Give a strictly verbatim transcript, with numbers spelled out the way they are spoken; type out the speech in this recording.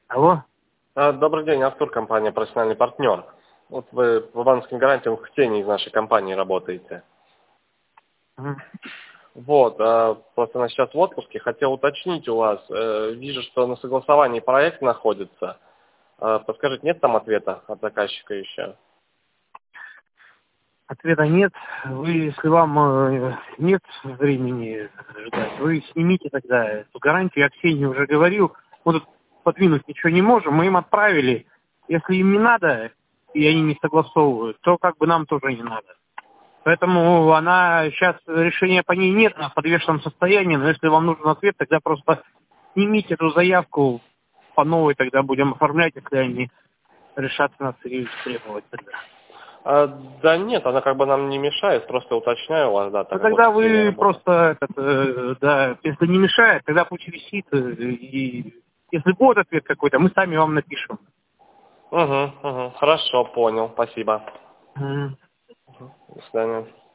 Алло? А, Добрый день, Артур, компания «Профессиональный партнер». Вот вы по банковским гарантиям в тени из нашей компании работаете. Мгм. Вот, а, просто она сейчас в отпуске. Хотел уточнить у вас. э, Вижу, что на согласовании проект находится. А, Подскажите, нет там ответа от заказчика еще? Ответа нет. Вы, если вам э, нет времени ждать, вы снимите тогда эту гарантию. Я Ксении уже говорил. Мы тут подвинуть ничего не можем. Мы им отправили. Если им не надо, и они не согласовывают, то как бы нам тоже не надо. Поэтому она сейчас решения по ней нет, она в подвешенном состоянии. Но если вам нужен ответ, тогда просто снимите эту заявку по новой, тогда будем оформлять, если они решат нас регистрировать тогда. А, Да нет, она как бы нам не мешает, просто уточняю у вас, да, Ну так как вот тогда Ксения вы работает. просто, этот, э, да, если не мешает, тогда пусть висит, э, и если будет ответ какой-то, мы сами вам напишем. Угу, угу, хорошо, понял, спасибо. Мгм. До свидания.